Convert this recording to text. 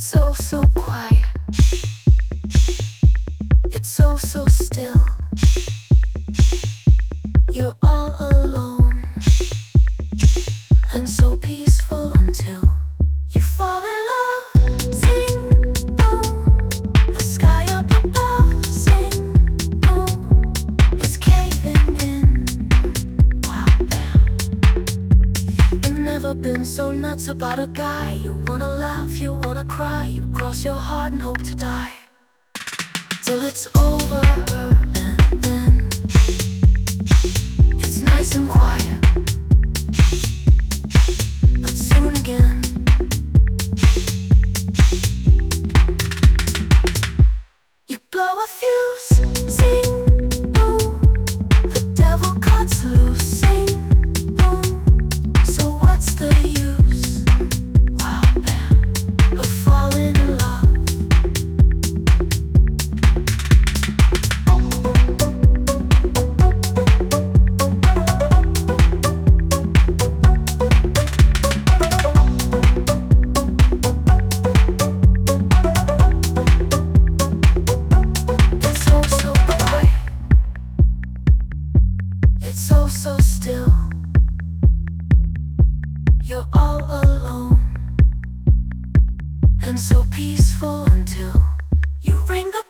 so quiet. It's so still. You're all alone and so peaceful until you fall in love. Sing, boom, the sky up above. Sing, boom, it's caving in. Wow, bam. You've never been so nuts about a guy. You wanna laugh, you wanna cry. You cross your heart and hope to die till it's over, and then it's nice and quiet. But soon again, you blow a fuse. Sing, boom, the devil cuts loose. Sing, boom, so what's the use? Wow, bam, of falling in love. So still. You're all alone and so peaceful until you ring the